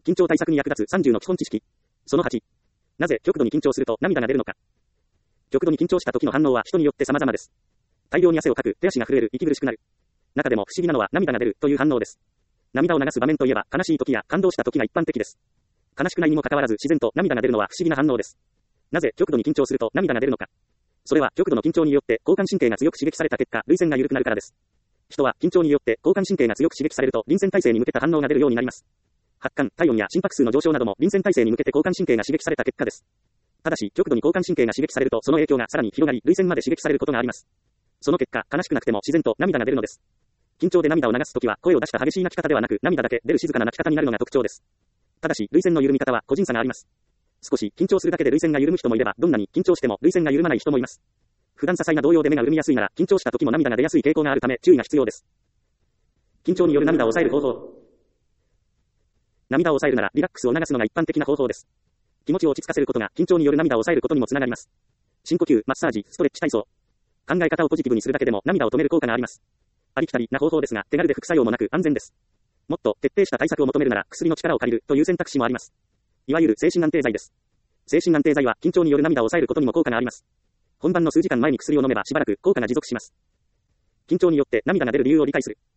緊張対策に役立つ30の基本知識。その8。なぜ極度に緊張すると涙が出るのか。極度に緊張した時の反応は人によって様々です。大量に汗をかく、手足が震える、息苦しくなる。中でも不思議なのは涙が出るという反応です。涙を流す場面といえば悲しい時や感動した時が一般的です。悲しくないにもかかわらず自然と涙が出るのは不思議な反応です。なぜ極度に緊張すると涙が出るのか。それは極度の緊張によって交感神経が強く刺激された結果、涙腺が緩くなるからです。人は緊張によって交感神経が強く刺激されると臨戦態勢に向けた反応が出るようになります。発汗、体温や心拍数の上昇なども臨戦態勢に向けて交感神経が刺激された結果です。ただし極度に交感神経が刺激されるとその影響がさらに広がり涙腺まで刺激されることがあります。その結果、悲しくなくても自然と涙が出るのです。緊張で涙を流すときは声を出した激しい泣き方ではなく涙だけ出る静かな泣き方になるのが特徴です。ただし涙腺の緩み方は個人差があります。少し緊張するだけで涙腺が緩む人もいればどんなに緊張しても涙腺が緩まない人もいます。普段些細な動揺で目が潤みやすいなら緊張した時も涙が出やすい傾向があるため注意が必要です。緊張による涙を抑える方法。涙を抑えるならリラックスを促すのが一般的な方法です。気持ちを落ち着かせることが緊張による涙を抑えることにもつながります。深呼吸、マッサージ、ストレッチ体操。考え方をポジティブにするだけでも涙を止める効果があります。ありきたりな方法ですが手軽で副作用もなく安全です。もっと徹底した対策を求めるなら薬の力を借りるという選択肢もあります。いわゆる精神安定剤です。精神安定剤は緊張による涙を抑えることにも効果があります。本番の数時間前に薬を飲めばしばらく効果が持続します。緊張によって涙が出る理由を理解する。